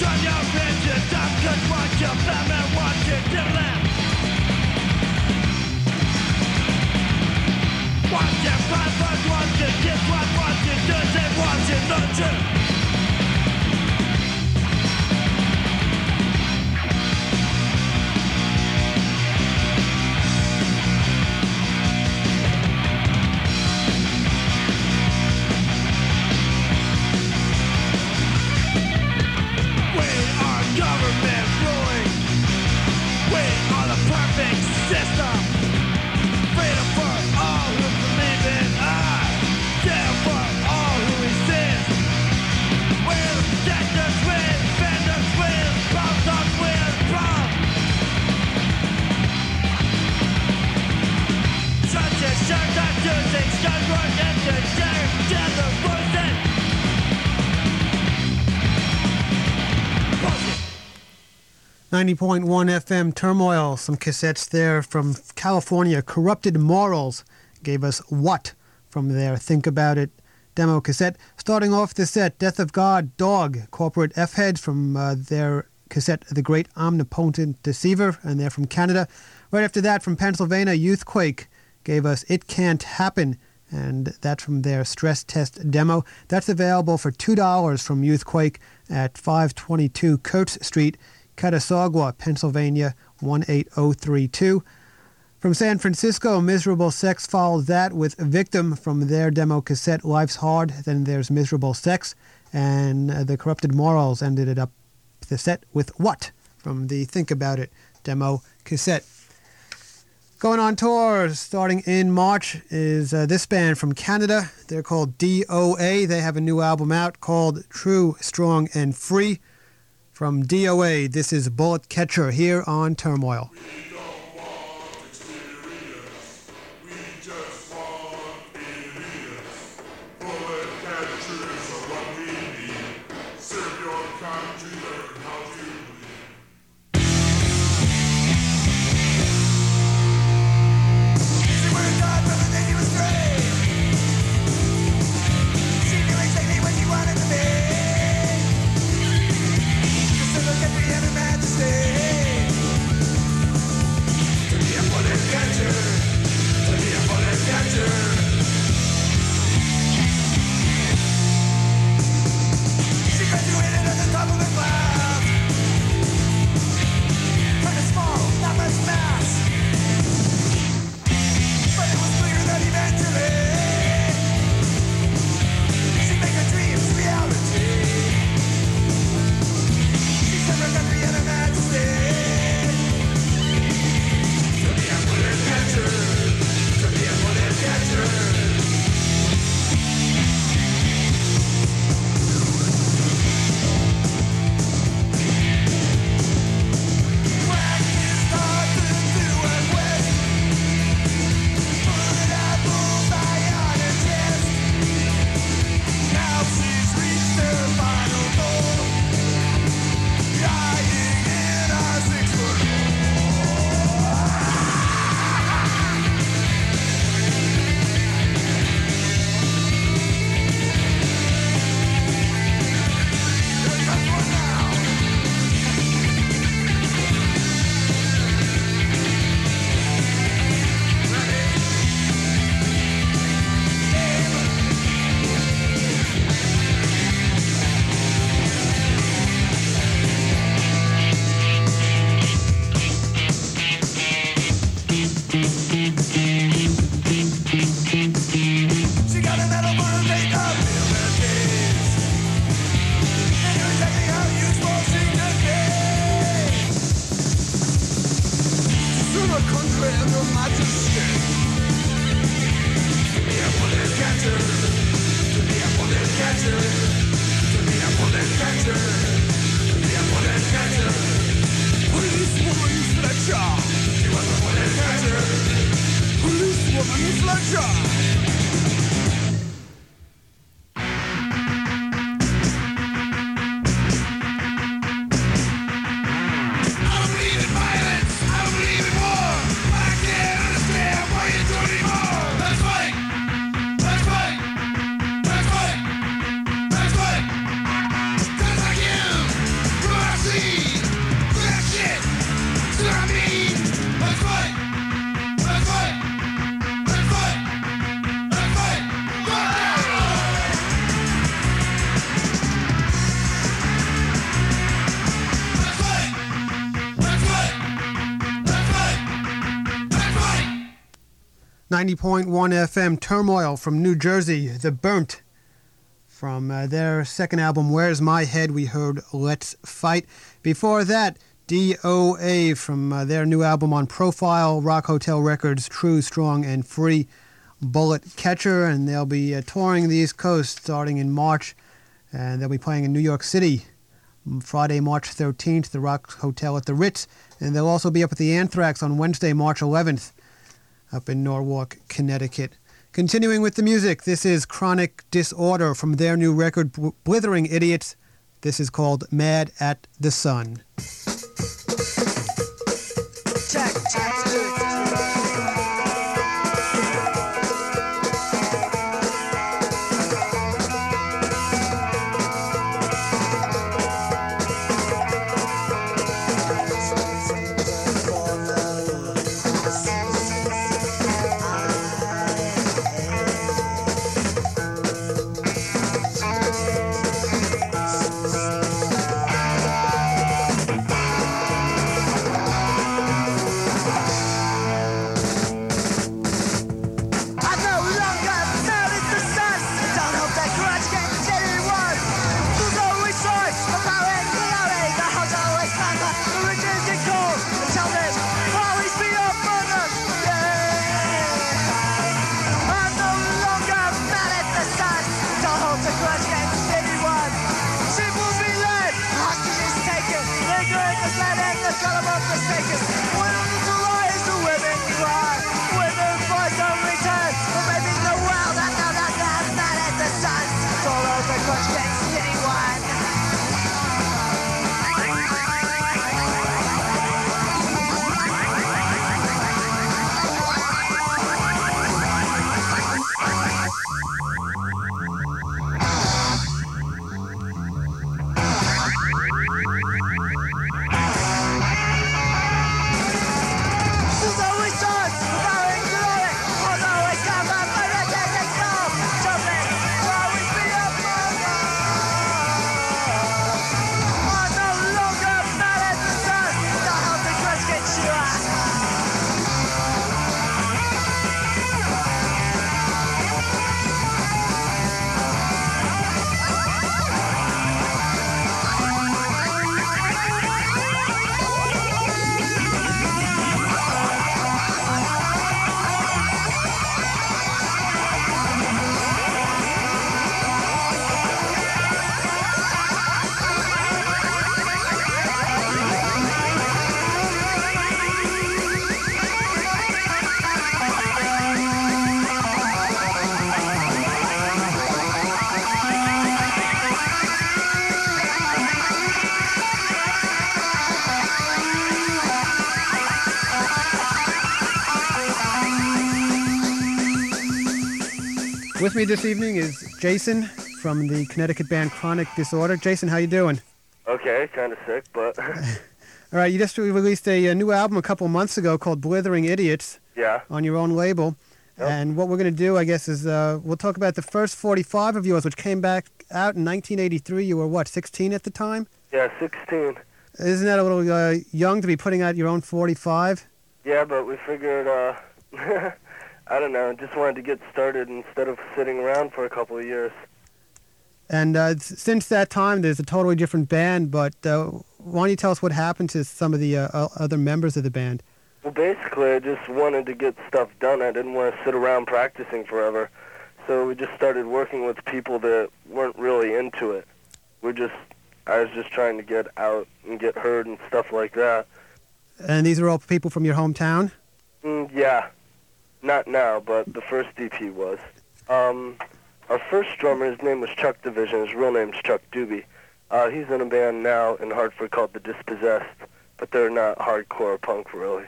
.1 FM Turmoil, some cassettes there from California. Corrupted Morals gave us What from their Think About It demo cassette. Starting off the set, Death of God, Dog, Corporate F-Heads from their cassette The Great Omnipotent Deceiver, and they're from Canada. Right after that, from Pennsylvania, Youthquake gave us It Can't Happen, and that's from their Stress Test demo. That's available for $2 from Youthquake at 522 Kurtz Street, Catasauqua, Pennsylvania 18032. From San Francisco, Miserable Sex followed that with Victim from their demo cassette Life's Hard. Then there's Miserable Sex, and the Corrupted Morals ended it up the set with What from the Think About It demo cassette. Going on tour starting in March is this band from Canada. They're called DOA. They have a new album out called True, Strong, and Free. From DOA, this is Bullet Catcher here on Turmoil. Run! 90.1 FM Turmoil from New Jersey, The Burnt. From their second album, Where's My Head, we heard Let's Fight. Before that, DOA from their new album on Profile, Rock Hotel Records, True, Strong, and Free, Bullet Catcher. And they'll be touring the East Coast starting in March. And they'll be playing in New York City Friday, March 13th, the Rock Hotel at the Ritz. And they'll also be up at the Anthrax on Wednesday, March 11th, up in Norwalk, Connecticut. Continuing with the music, this is Chronic Disorder from their new record, Blithering Idiots. This is called Mad at the Sun. Check, check, With me this evening is Jason from the Connecticut band Chronic Disorder. Jason, how you doing? Okay, kind of sick, but... All right, you just released a new album a couple months ago called Blithering Idiots. Yeah. On your own label. Yep. And what we're going to do, I guess, is we'll talk about the first 45 of yours, which came back out in 1983. You were, what, 16 at the time? Yeah, 16. Isn't that a little young to be putting out your own 45? Yeah, but we figured, I don't know, just wanted to get started instead of sitting around for a couple of years. And since that time, there's a totally different band, but why don't you tell us what happened to some of the other members of the band? Well, basically, I just wanted to get stuff done. I didn't want to sit around practicing forever. So we just started working with people that weren't really into it. I was just trying to get out and get heard and stuff like that. And these are all people from your hometown? Yeah. Not now, but the first EP was. Our first drummer, his name was Chuck Division. His real name's Chuck Doobie. He's in a band now in Hartford called The Dispossessed, but they're not hardcore punk, really.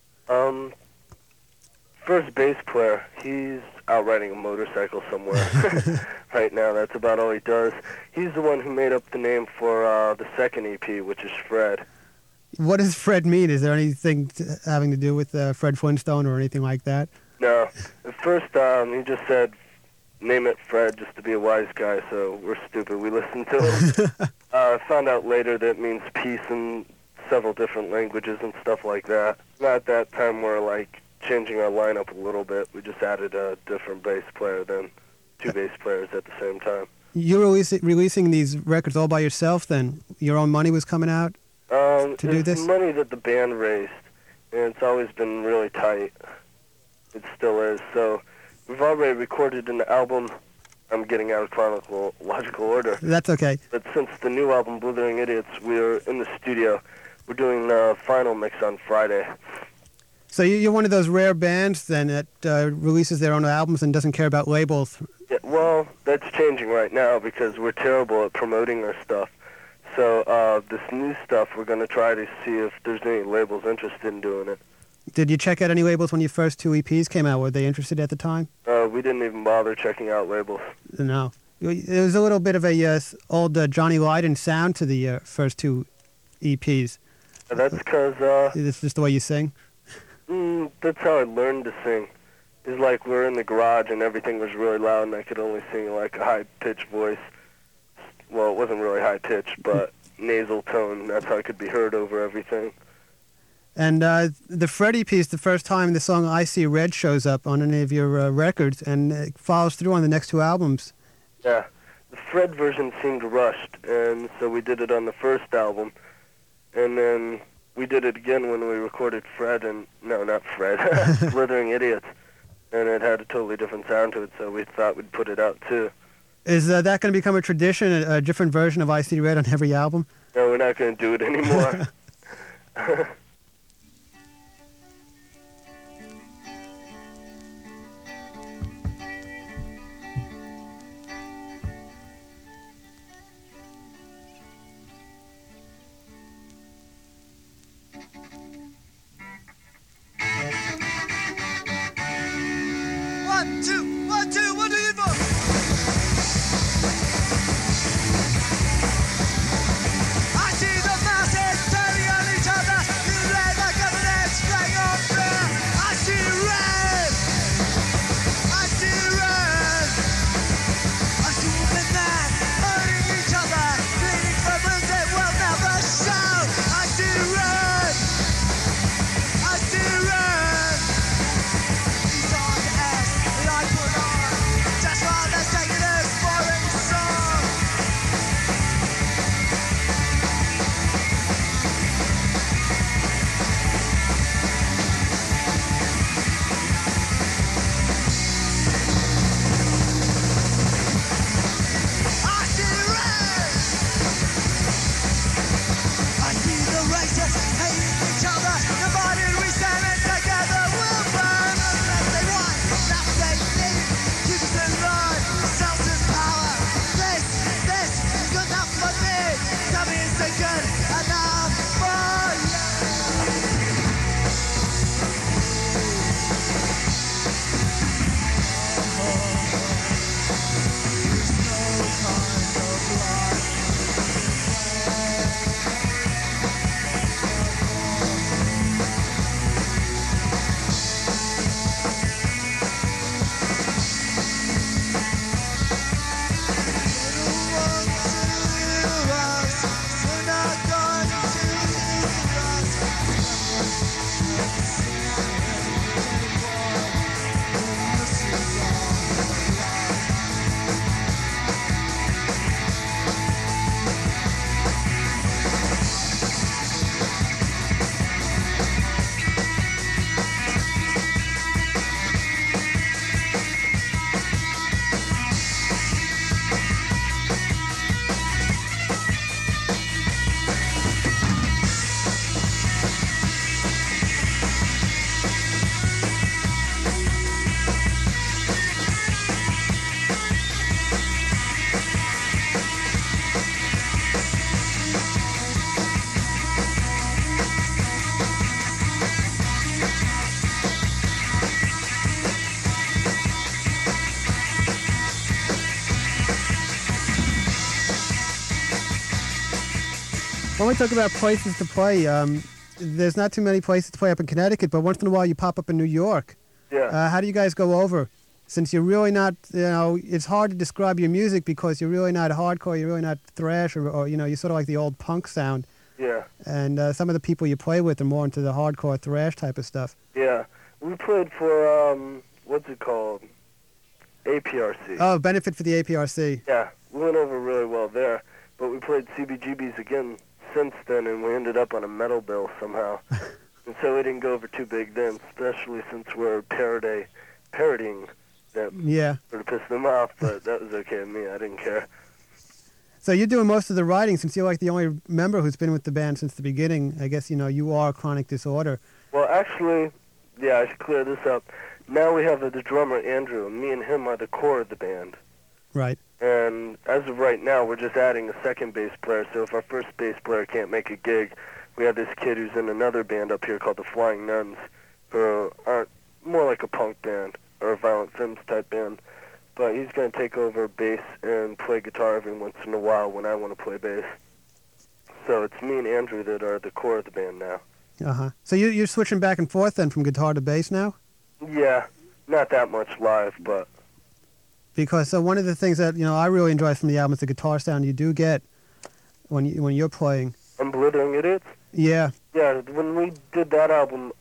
First bass player, he's out riding a motorcycle somewhere right now. That's about all he does. He's the one who made up the name for the second EP, which is Fred. What does Fred mean? Is there anything having to do with Fred Flintstone or anything like that? No. At first, he just said, name it Fred, just to be a wise guy, so we're stupid. We listened to him. Found out later that it means peace in several different languages and stuff like that. At that time, we're like changing our lineup a little bit. We just added a different bass player, then two bass players at the same time. You're releasing these records all by yourself then? Your own money was coming out to do this? It's money that the band raised, and it's always been really tight. It still is. So we've already recorded an album. I'm getting out of chronological order. That's okay. But since the new album, Blithering Idiots, we're in the studio. We're doing the final mix on Friday. So you're one of those rare bands then that releases their own albums and doesn't care about labels. Yeah, well, that's changing right now because we're terrible at promoting our stuff. So this new stuff, we're going to try to see if there's any labels interested in doing it. Did you check out any labels when your first two EPs came out? Were they interested at the time? We didn't even bother checking out labels. No. There was a little bit of a old Johnny Lydon sound to the first two EPs. That's because... It's just the way you sing? That's how I learned to sing. It's like we're in the garage and everything was really loud and I could only sing like a high-pitched voice. Well, it wasn't really high-pitched, but nasal tone. That's how I could be heard over everything. And the Freddie piece, the first time the song I See Red shows up on any of your records, and it follows through on the next two albums. Yeah. The Fred version seemed rushed, and so we did it on the first album. And then we did it again when we recorded Fred and... No, not Fred. Blithering Idiots. And it had a totally different sound to it, so we thought we'd put it out too. Is that going to become a tradition, a different version of I See Red on every album? No, we're not going to do it anymore. One, two, what do you want? I see the masses turning on each other. You lay the government straight on through. I see red. I see red. I see women men hurting each other, bleeding for wounds that will never show. I see red. I see red. These are the acts that I put on, just for the sake of this boring song. I see red. I see the races hating each other. Divided we stand and together we'll burn. Unless they want, that's they need. Keep us in line, Celsius power. This is good enough for me. Tell me is it good enough for you? There's no kind of life. When we talk about places to play, there's not too many places to play up in Connecticut, but once in a while you pop up in New York. Yeah. How do you guys go over? Since you're really not, it's hard to describe your music because you're really not hardcore, you're really not thrash, or you're sort of like the old punk sound. Yeah. And some of the people you play with are more into the hardcore thrash type of stuff. Yeah. we played for, what's it called? APRC. Oh, benefit for the APRC. Yeah, we went over really well there. But we played CBGB's again since then, and we ended up on a metal bill somehow. And so we didn't go over too big then, especially since we're parodying them. Yeah. Sort of pissed them off, but that was okay with me. I didn't care. So you're doing most of the writing since you're like the only member who's been with the band since the beginning. I guess, you are Chronic Disorder. Well, actually, yeah, I should clear this up. Now we have the drummer, Andrew, and me and him are the core of the band. Right. And as of right now, we're just adding a second bass player, so if our first bass player can't make a gig, we have this kid who's in another band up here called the Flying Nuns, who are more like a punk band or a Violent Femmes type band. But he's going to take over bass and play guitar every once in a while when I want to play bass. So it's me and Andrew that are the core of the band now. Uh-huh. So you're switching back and forth then from guitar to bass now? Yeah, not that much live, but... Because one of the things that, I really enjoy from the album is the guitar sound you do get when you're playing. On Blithering Idiots? Yeah. Yeah, when we did that album,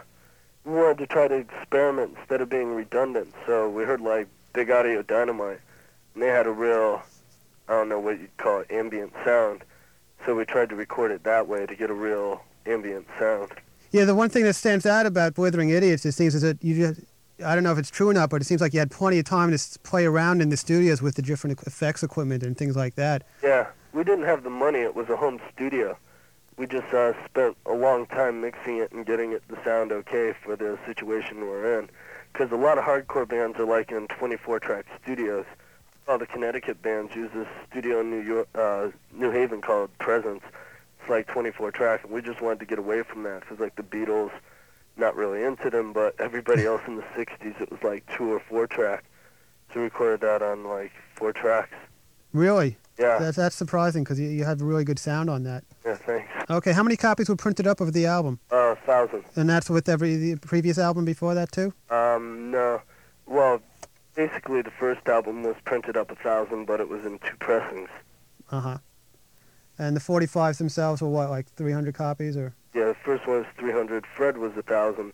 we wanted to try to experiment instead of being redundant. So we heard, like, Big Audio Dynamite, and they had a real, I don't know what you'd call it, ambient sound. So we tried to record it that way to get a real ambient sound. Yeah, the one thing that stands out about Blithering Idiots, it seems, is that I don't know if it's true or not, but it seems like you had plenty of time to play around in the studios with the different effects equipment and things like that. Yeah, we didn't have the money. It was a home studio. We just spent a long time mixing it and getting it to sound okay for the situation we're in. Because a lot of hardcore bands are like in 24-track studios. All the Connecticut bands use this studio in New Haven called Presence. It's like 24-track, and we just wanted to get away from that because, like, the Beatles, not really into them, but everybody else in the 60s, it was like 2 or 4-track. So we recorded that on, like, 4 tracks. Really? Yeah. That's surprising because you have a really good sound on that. Yeah, thanks. Okay, how many copies were printed up of the album? 1,000. And that's with the previous album before that, too? No. Well, basically the first album was printed up 1,000, but it was in 2 pressings. Uh-huh. And the 45s themselves were what, like 300 copies, or? Yeah, the first one was 300. Fred was 1,000.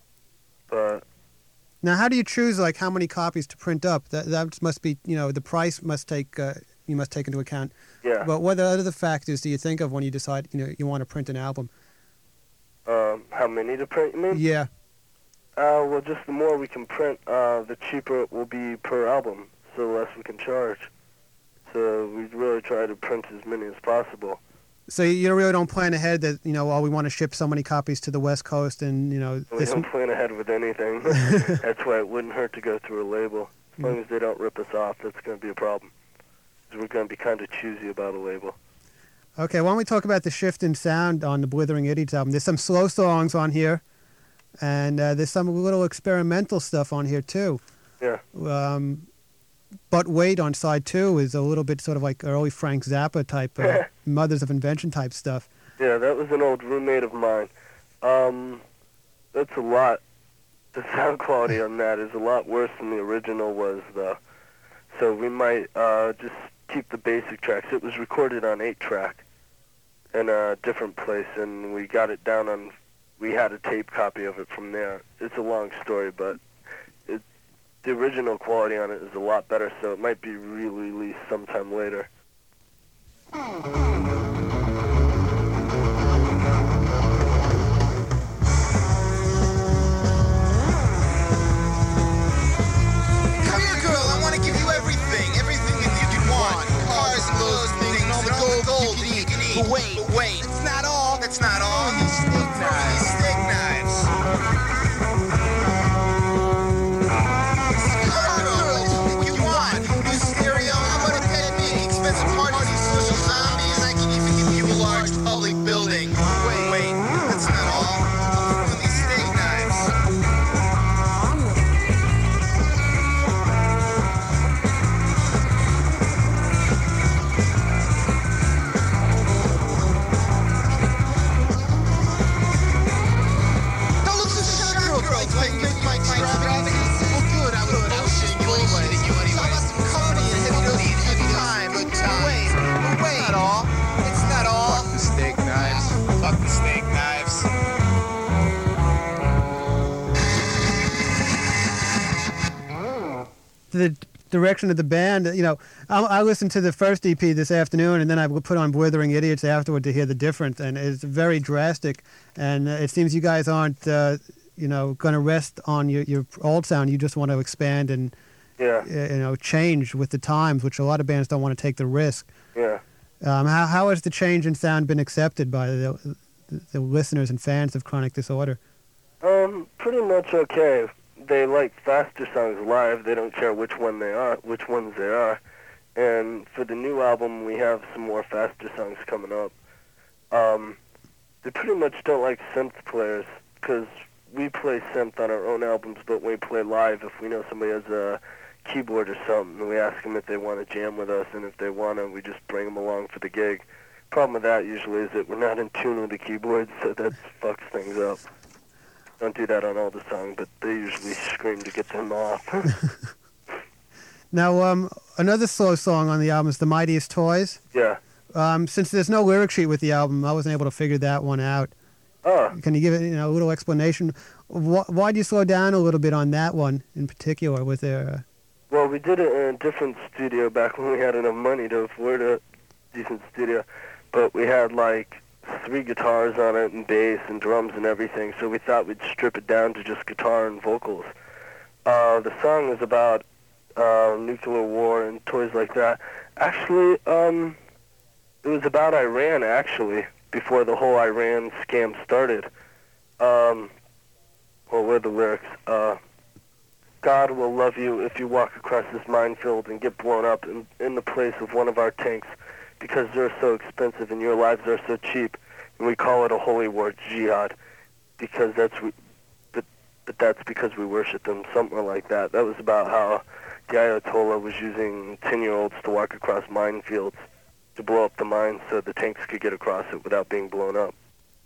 But now, how do you choose like how many copies to print up? That must be, the price must take you must take into account. yeah, But what other factors do you think of when you decide you want to print an album? how many to print? You mean? Yeah. Well, just the more we can print, the cheaper it will be per album. So the less we can charge. So we really try to print as many as possible. So you really don't plan ahead that we want to ship so many copies to the West Coast and We don't plan ahead with anything. That's why it wouldn't hurt to go through a label. As long as they don't rip us off, that's going to be a problem. 'Cause we're going to be kind of choosy about a label. Okay, why don't we talk about the shift in sound on the Blithering Idiots album? There's some slow songs on here, and there's some little experimental stuff on here too. Yeah. But Wait on side 2 is a little bit sort of like early Frank Zappa type, Mothers of Invention type stuff. Yeah, that was an old roommate of mine. That's a lot. The sound quality on that is a lot worse than the original was, though. So we might just keep the basic tracks. It was recorded on 8-track in a different place, and we got it down on... We had a tape copy of it from there. It's a long story, but the original quality on it is a lot better, so it might be re-released sometime later. Come here, girl, I want to give you everything that you can want. Cars, clothes, things, and all the gold you can eat. But wait, that's not all. These steak knives. Come on, girl, tell me what you want. New stereo, how about a dead meat? Expensive parties, social zombies. I can even give you a large public building. Wait, that's not all. These steak knives. the direction of the band. I listened to the first EP this afternoon, and then I put on Blithering Idiots afterward to hear the difference, and it's very drastic. And it seems you guys aren't, going to rest on your old sound. You just want to expand and, change with the times, which a lot of bands don't want to take the risk. Yeah. How has the change in sound been accepted by the listeners and fans of Chronic Disorder? Pretty much okay. They like faster songs live. They don't care which ones they are. And for the new album, we have some more faster songs coming up. They pretty much don't like synth players, because we play synth on our own albums, but when we play live, if we know somebody has a keyboard or something, we ask them if they want to jam with us, and if they want to, we just bring them along for the gig. Problem with that usually is that we're not in tune with the keyboard, so that fucks things up. Don't do that on all the songs, but they usually scream to get them off. Now, another slow song on the album is The Mightiest Toys. Yeah. Since there's no lyric sheet with the album, I wasn't able to figure that one out. Oh. Can you give it a little explanation? Why did you slow down a little bit on that one in particular? Was there... Well, we did it in a different studio back when we had enough money to afford a decent studio, but we had like 3 guitars on it and bass and drums and everything, so we thought we'd strip it down to just guitar and vocals. The song is about nuclear war and toys like that. Actually, it was about Iran, actually, before the whole Iran scam started. Well, what are the lyrics? God will love you if you walk across this minefield and get blown up in the place of one of our tanks, because they're so expensive and your lives are so cheap, and we call it a holy war, jihad, because that's because we worship them, something like that. That was about how the Ayatollah was using 10-year-olds to walk across minefields to blow up the mines so the tanks could get across it without being blown up.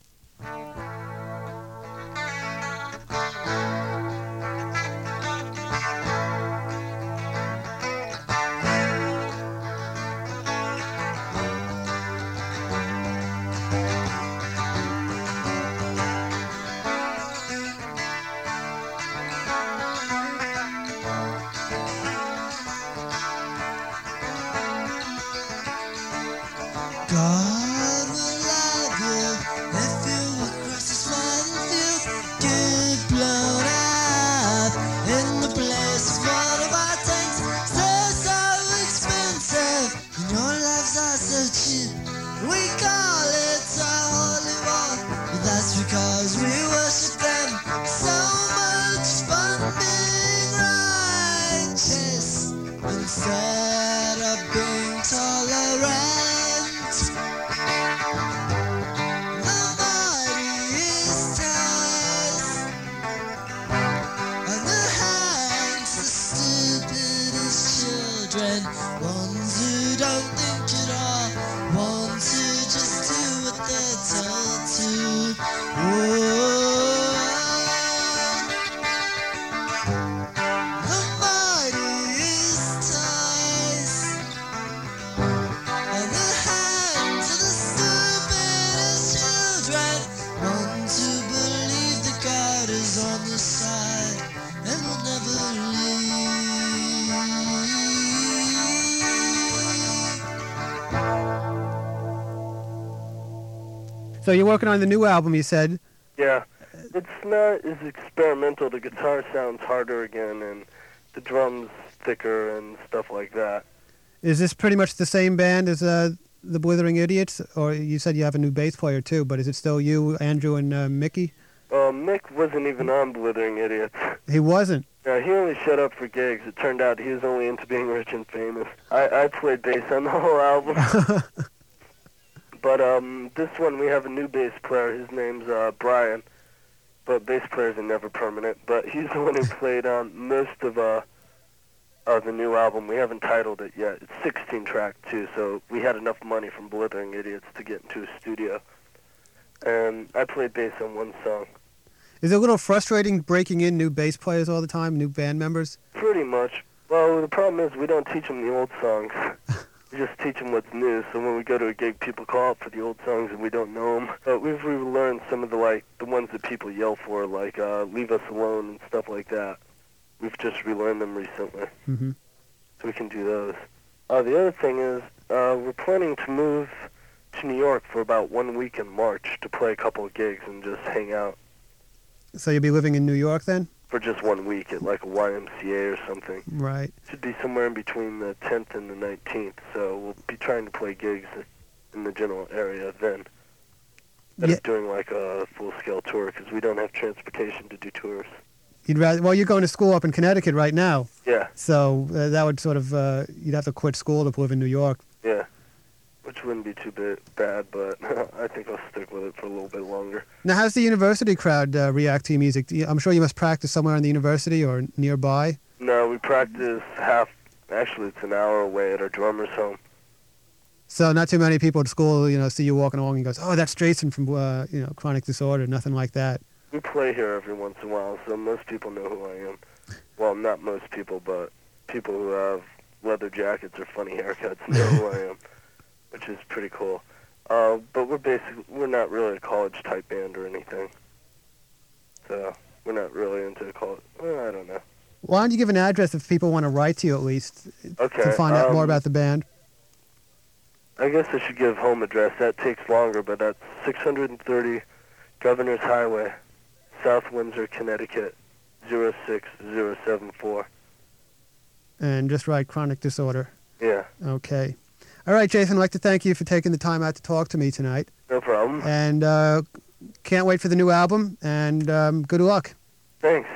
God will love you if you across this minefield get blown up in the place of one of our tanks. So expensive and your lives are so cheap. We call it a holy war, but that's because we worship them. So much fun being righteous instead of being tolerant. Ones who don't think at all, ones who just do what they're told to. The mightiest toys and the hands of the stupidest children, ones who believe that God is on the side and will never leave. So you're working on the new album, you said? Yeah. It's not as experimental. The guitar sounds harder again, and the drums thicker and stuff like that. Is this pretty much the same band as the Blithering Idiots? Or you said you have a new bass player too, but is it still you, Andrew, and Mickey? Mick wasn't even on Blithering Idiots. He wasn't? Yeah, he only showed up for gigs. It turned out he was only into being rich and famous. I played bass on the whole album. But this one we have a new bass player. His name's Brian. But bass players are never permanent. But he's the one who played on most of the new album. We haven't titled it yet. It's 16-track too, so we had enough money from Blithering Idiots to get into a studio. And I played bass on one song. Is it a little frustrating breaking in new bass players all the time, new band members? Pretty much. Well, the problem is we don't teach them the old songs. We just teach them what's new, so when we go to a gig, people call up for the old songs and we don't know them. But we've relearned some of the ones that people yell for, like Leave Us Alone and stuff like that. We've just relearned them recently. Mm-hmm. so we can do those. The other thing is we're planning to move to New York for about 1 week in March to play a couple of gigs and just hang out So you'll be living in New York then? for just 1 week at like a YMCA or something. Right. Should be somewhere in between the 10th and the 19th, so we'll be trying to play gigs in the general area then. Instead of doing like a full-scale tour, because we don't have transportation to do tours. You'd rather, well, you're going to school up in Connecticut right now, Yeah, so that would sort of, you'd have to quit school to live in New York. yeah. Which wouldn't be too bad, but I think I'll stick with it for a little bit longer. Now, how's the university crowd react to your music? I'm sure you must practice somewhere in the university or nearby. No, we practice actually it's an hour away at our drummer's home. So not too many people at school, see you walking along and goes, oh, that's Jason from, Chronic Disorder, nothing like that. We play here every once in a while, so most people know who I am. Well, not most people, but people who have leather jackets or funny haircuts know who I am, which is pretty cool. But we're not really a college-type band or anything. So we're not really into college. Well, I don't know. Why don't you give an address if people want to write to you at least Okay. to find out more about the band? I guess I should give home address. That takes longer, but that's 630 Governor's Highway, South Windsor, Connecticut, 06074. And just write Chronic Disorder. Yeah, Okay. All right, Jason, I'd like to thank you for taking the time out to talk to me tonight. no problem. And can't wait for the new album, and good luck. Thanks.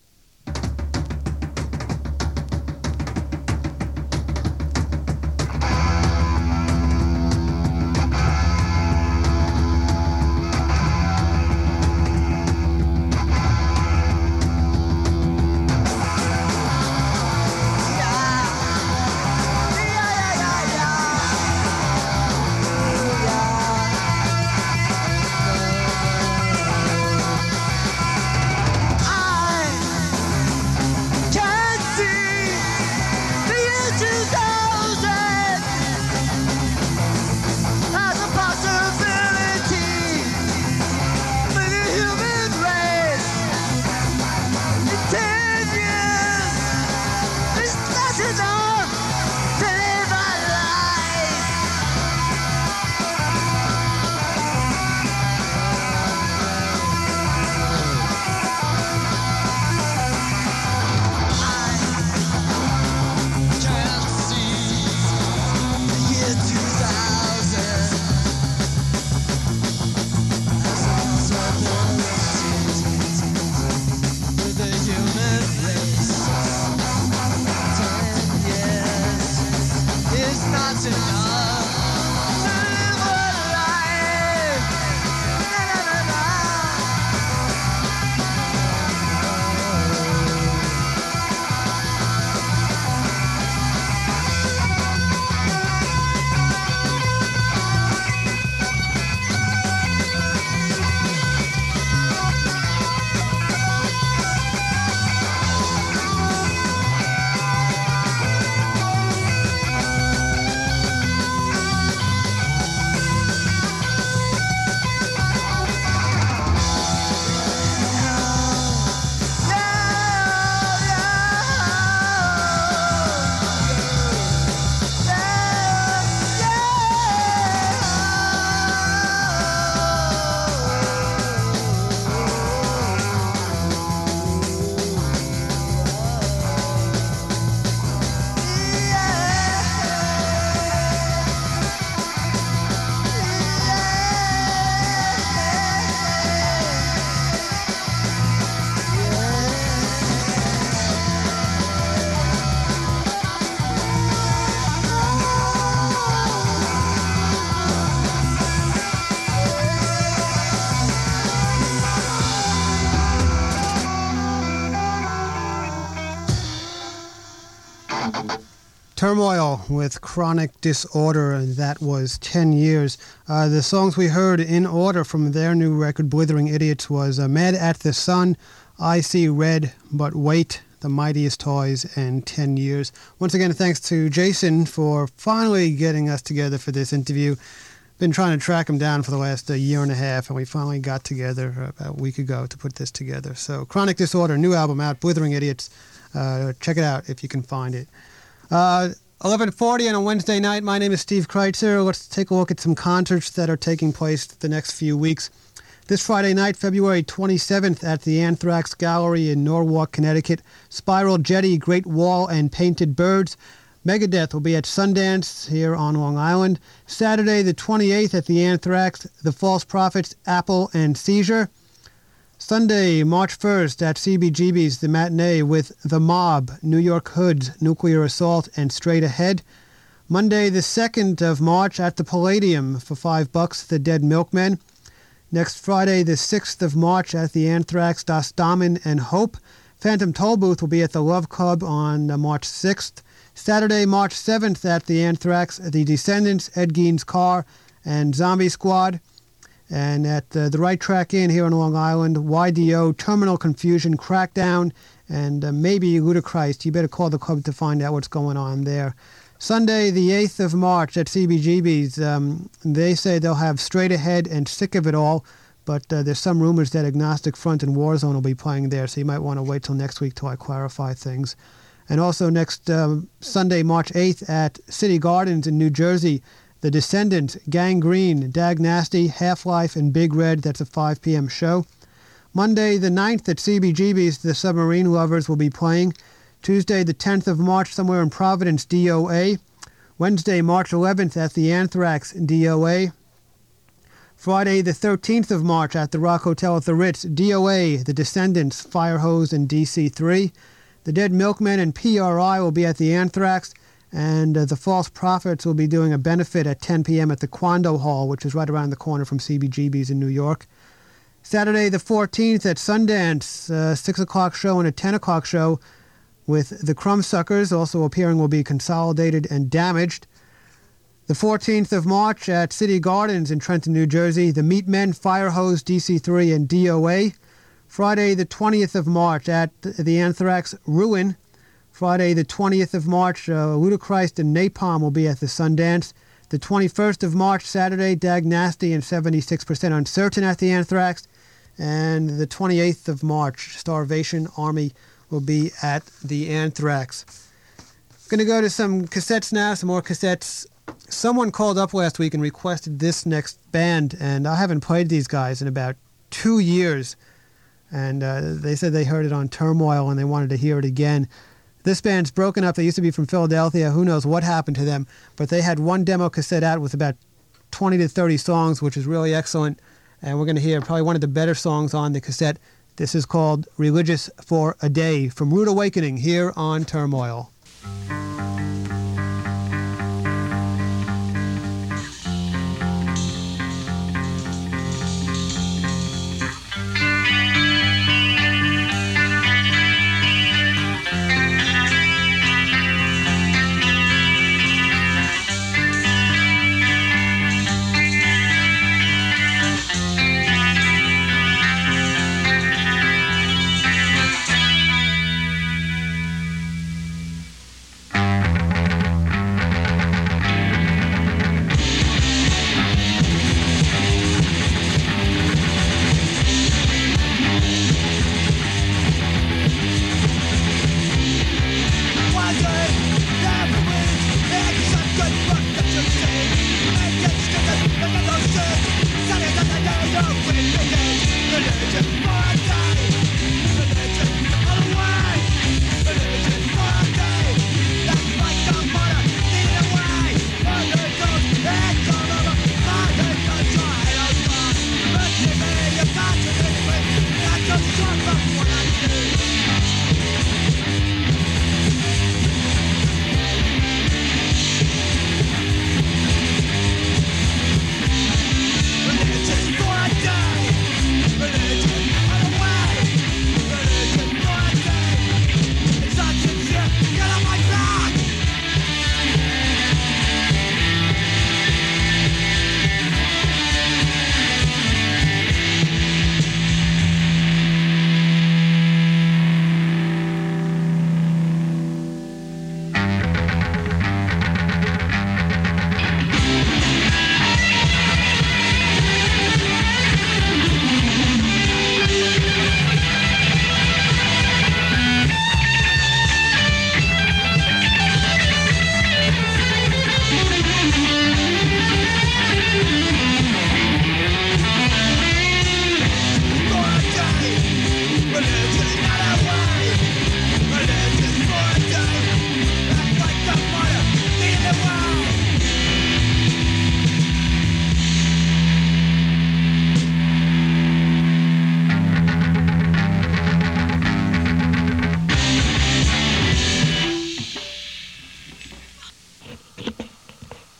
Turmoil with Chronic Disorder, and that was 10 years. The songs we heard in order from their new record, Blithering Idiots, was Mad at the Sun, I See Red, But Wait, The Mightiest Toys, and 10 years. Once again, thanks to Jason for finally getting us together for this interview. Been trying to track him down for the last year and a half, and we finally got together about a week ago to put this together. So Chronic Disorder, new album out, Blithering Idiots. Check it out if you can find it. 11:40 on a Wednesday night. My name is Steve Kreitzer. Let's take a look at some concerts that are taking place the next few weeks. This Friday night, February 27th, at the Anthrax Gallery in Norwalk, Connecticut, Spiral Jetty, Great Wall, and Painted Birds. Megadeth will be at Sundance here on Long Island. Saturday, the 28th, at the Anthrax, The False Prophets, Apple, and Seizure. Sunday, March 1st, at CBGB's The Matinee with The Mob, New York Hoods, Nuclear Assault, and Straight Ahead. Monday, the 2nd of March, at the Palladium for $5, The Dead Milkmen. Next Friday, the 6th of March, at the Anthrax, Das Damen and Hope. Phantom Tollbooth will be at the Love Club on March 6th. Saturday, March 7th, at the Anthrax, The Descendants, Ed Gein's Car, and Zombie Squad. And at the Right Track Inn here on Long Island, YDO, Terminal Confusion, Crackdown, and maybe Ludachrist. You better call the club to find out what's going on there. Sunday, the 8th of March, at CBGB's, they say they'll have Straight Ahead and Sick of It All, but there's some rumors that Agnostic Front and Warzone will be playing there, so you might want to wait till next week till I clarify things. And also next Sunday, March 8th, at City Gardens in New Jersey, The Descendants, Gangrene, Dag Nasty, Half-Life, and Big Red. That's a 5 p.m. show. Monday, the 9th, at CBGB's, The Submarine Lovers will be playing. Tuesday, the 10th of March, somewhere in Providence, DOA. Wednesday, March 11th, at the Anthrax, DOA. Friday, the 13th of March, at the Rock Hotel at the Ritz, DOA, The Descendants, Firehose, and DC3. The Dead Milkmen and PRI will be at the Anthrax, and the False Prophets will be doing a benefit at 10 p.m. at the Quando Hall, which is right around the corner from CBGB's in New York. Saturday, the 14th, at Sundance, 6 o'clock show and a 10 o'clock show with the Crumbsuckers. Also appearing will be Consolidated and Damaged. The 14th of March, at City Gardens in Trenton, New Jersey, the Meatmen, Firehose, DC3, and DOA. Friday, the 20th of March, at the Anthrax, Ruin. Friday, the 20th of March, Ludachrist and Napalm will be at the Sundance. The 21st of March, Saturday, Dag Nasty and 76% Uncertain at the Anthrax. And the 28th of March, Starvation Army will be at the Anthrax. Going to go to some cassettes now, some more cassettes. Someone called up last week and requested this next band, and I haven't played these guys in about 2 years. And they said they heard it on Turmoil and they wanted to hear it again. This band's broken up. They used to be from Philadelphia. Who knows what happened to them? But they had one demo cassette out with about 20 to 30 songs, which is really excellent. And we're going to hear probably one of the better songs on the cassette. This is called Religious for a Day from Rude Awakening here on Turmoil.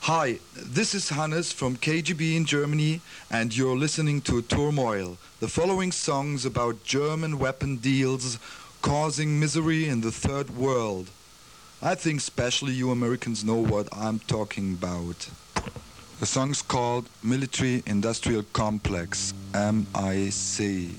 Hi, this is Hannes from KGB in Germany, and you're listening to Turmoil. The following songs about German weapon deals causing misery in the third world. I think especially you Americans know what I'm talking about. The song's called Military Industrial Complex, MIC.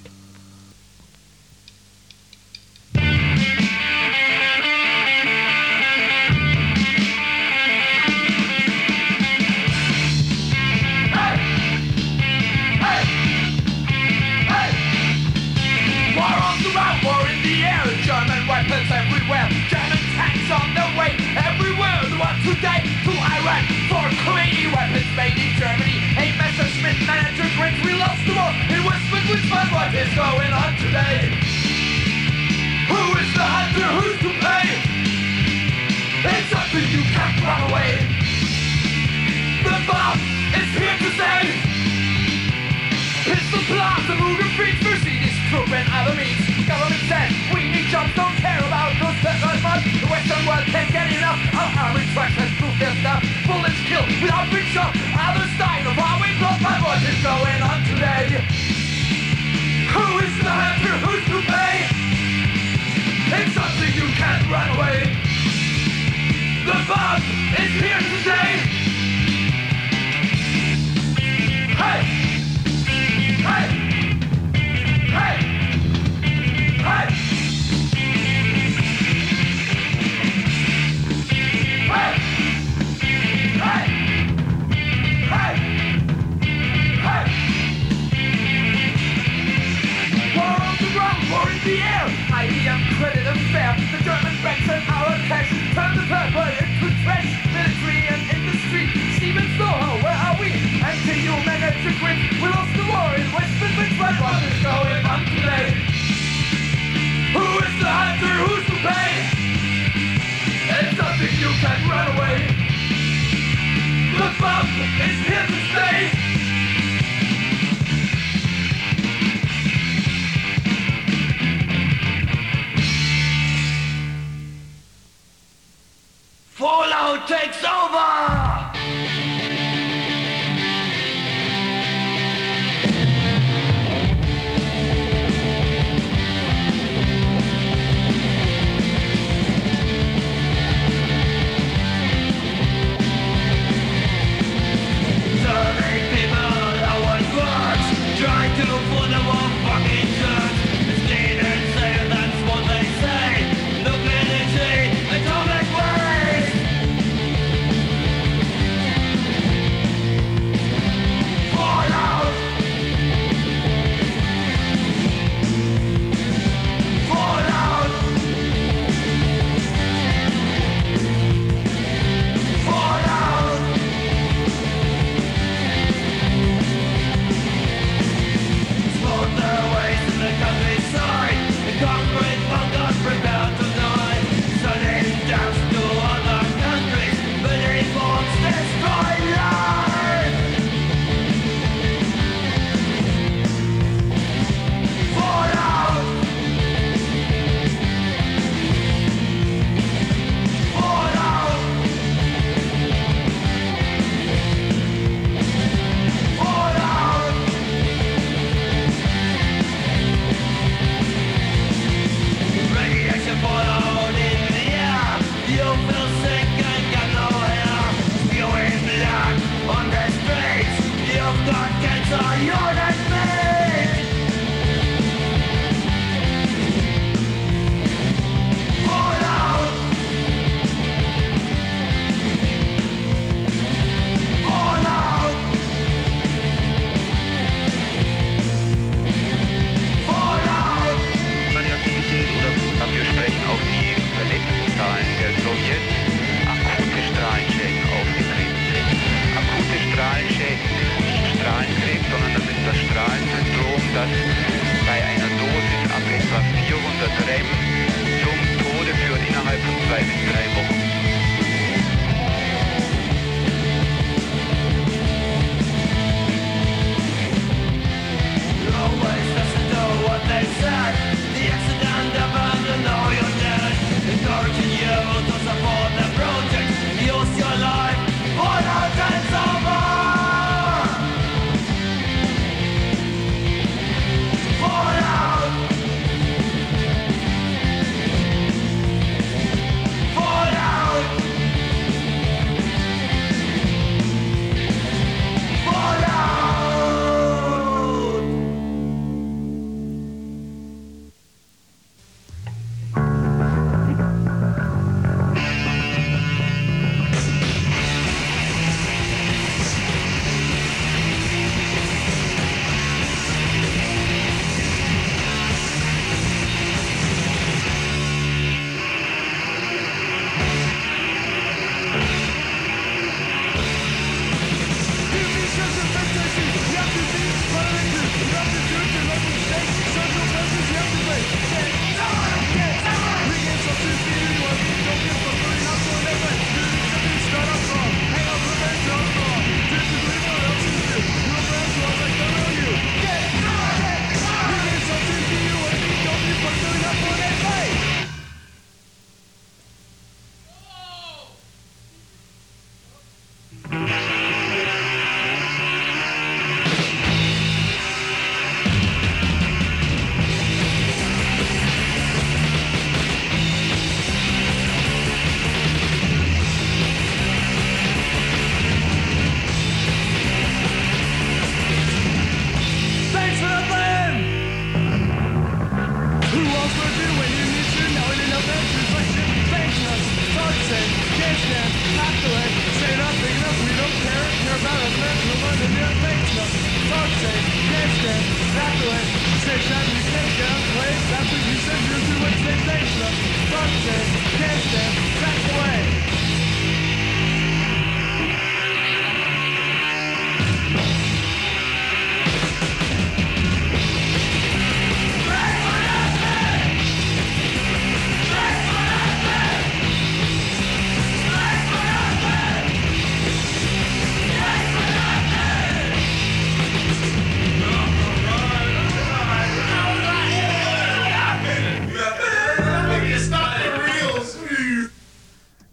War in the air, German weapons everywhere, German tanks on the way, everywhere. The one today to Iraq for Khomeini weapons made in Germany. A Messerschmitt manager grins, we lost the war. It whispered with fun, what is going on today? Who is the hunter? Who's to pay? It's up to you, can't run away. The bomb is here to stay. Pistol plots, the Ruger freaks, Mercedes, troop and other means. Government says we need jobs, don't care about those that run much. The Western world can't get enough. Our army trucks has proof their stuff. Bullets kill without big shot. Others die of our wing blood. My voice is going on today. Who is the hunter? Who's to pay? It's something you can't run away. The bomb is here to stay. Hey! Hey! Hey! Hey! Hey!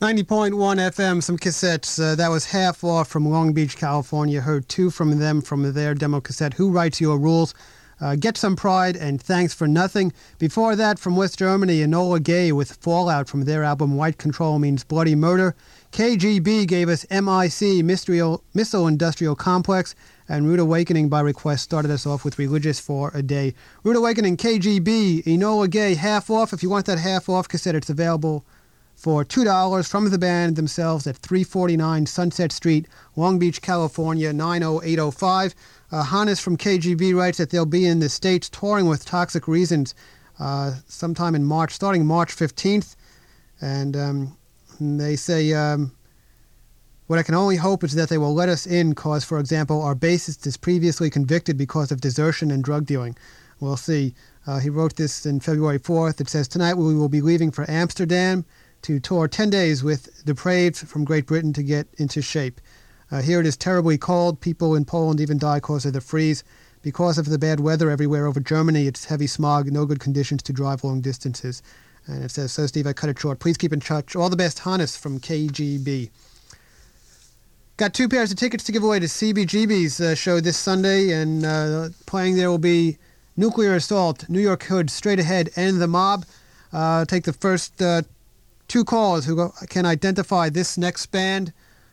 90.1 FM, some cassettes. That was Half Off from Long Beach, California. Heard two from them from their demo cassette, Who Writes Your Rules? Get Some Pride and Thanks for Nothing. Before that, from West Germany, Enola Gay with Fallout from their album White Control Means Bloody Murder. KGB gave us MIC, Missile Industrial Complex, and Rude Awakening by request started us off with Religious for a Day. Rude Awakening, KGB, Enola Gay, Half Off. If you want that Half Off cassette, it's available for $2 from the band themselves at 349 Sunset Street, Long Beach, California, 90805. Hannes from KGB writes that they'll be in the States touring with Toxic Reasons sometime in March, starting March 15th. And they say, what I can only hope is that they will let us in because, for example, our bassist is previously convicted because of desertion and drug dealing. We'll see. He wrote this in February 4th. It says, tonight we will be leaving for Amsterdam to tour 10 days with Depraved from Great Britain to get into shape. Here it is terribly cold. People in Poland even die because of the freeze. Because of the bad weather everywhere over Germany, it's heavy smog, no good conditions to drive long distances. And it says, so Steve, I cut it short. Please keep in touch. All the best, Hannes from KGB. Got 2 pairs of tickets to give away to CBGB's show this Sunday, and playing there will be Nuclear Assault, New York Hood, Straight Ahead, and The Mob. Take the first 2 callers who can identify this next band.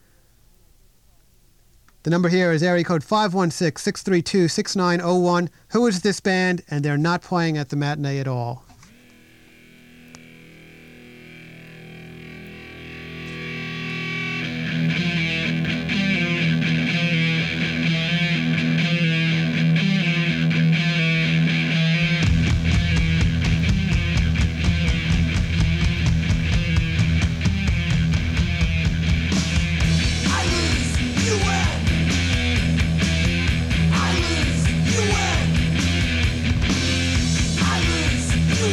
The number here is area code 516-632-6901. Who is this band? And they're not playing at the matinee at all. You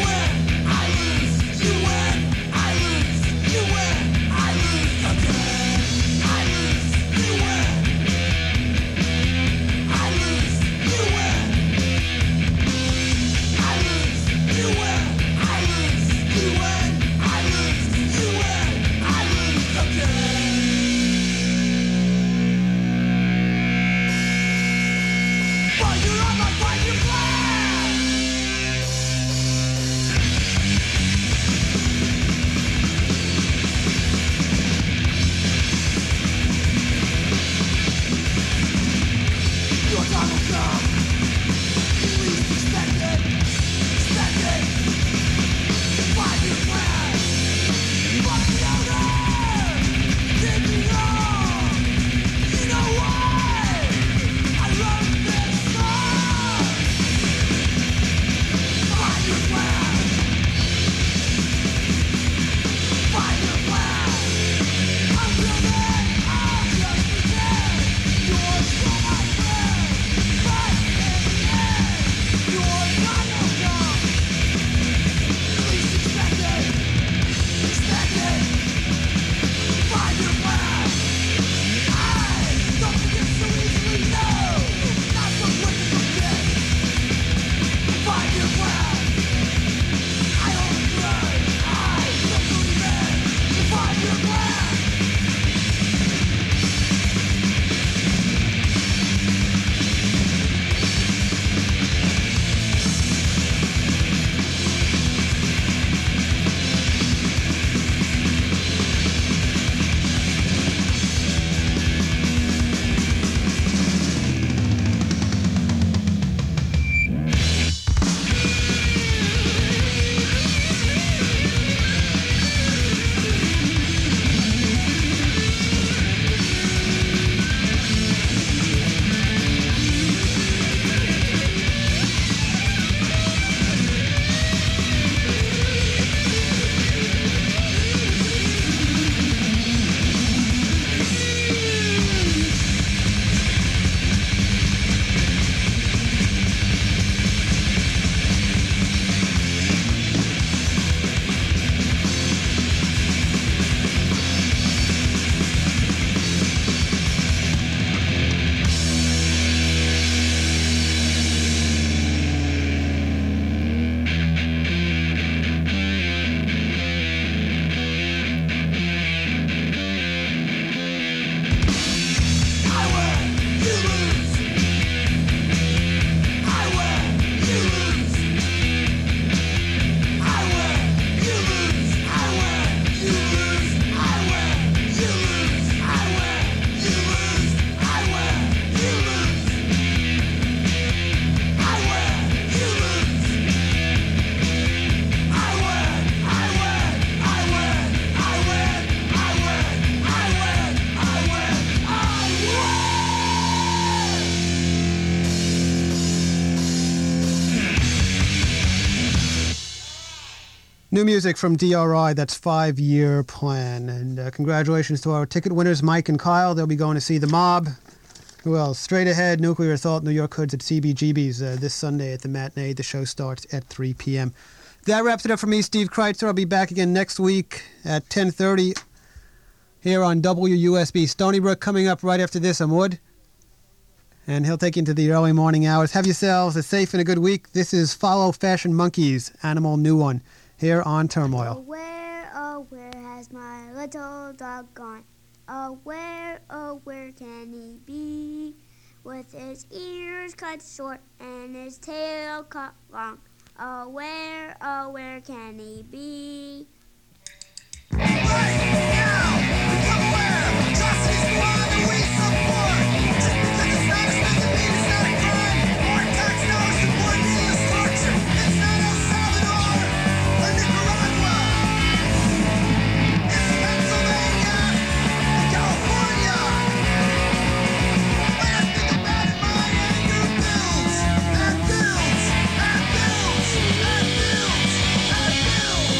New music from DRI, that's 5-year plan. And congratulations to our ticket winners, Mike and Kyle. They'll be going to see The Mob. Who else? Straight Ahead, Nuclear Assault, New York Hoods at CBGB's this Sunday at the matinee. The show starts at 3 p.m. That wraps it up for me, Steve Kreitzer. I'll be back again next week at 10:30 here on WUSB. Stony Brook coming up right after this. I'm Wood. And he'll take you into the early morning hours. Have yourselves a safe and a good week. This is Follow Fashion Monkeys, Animal New One, here on Turmoil. Oh, where has my little dog gone? Oh, where can he be? With his ears cut short and his tail cut long. Oh, where can he be? Right now, become aware. Justice is the one that we support. Just because it's not a misdemeanor, it's not a crime. More tax dollars support needless torture. It's not El Salvador or Nicaragua. It's Pennsylvania and California. When I think about it, my anger builds and builds and builds and builds and builds.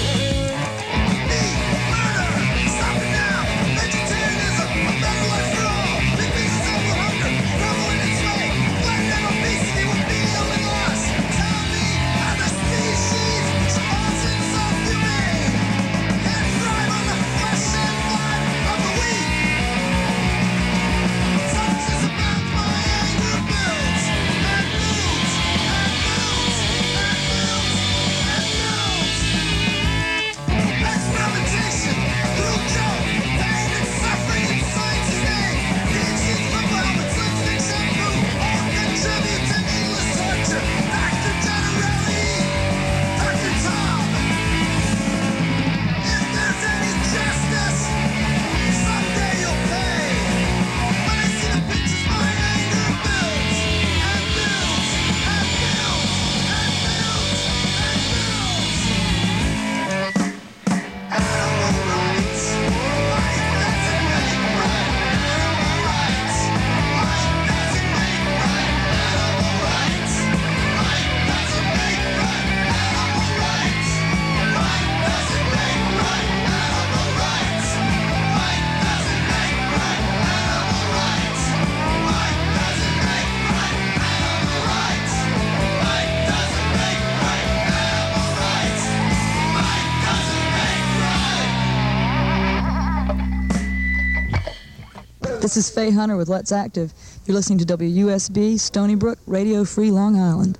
This is Faye Hunter with Let's Active. You're listening to WUSB, Stony Brook, Radio Free Long Island.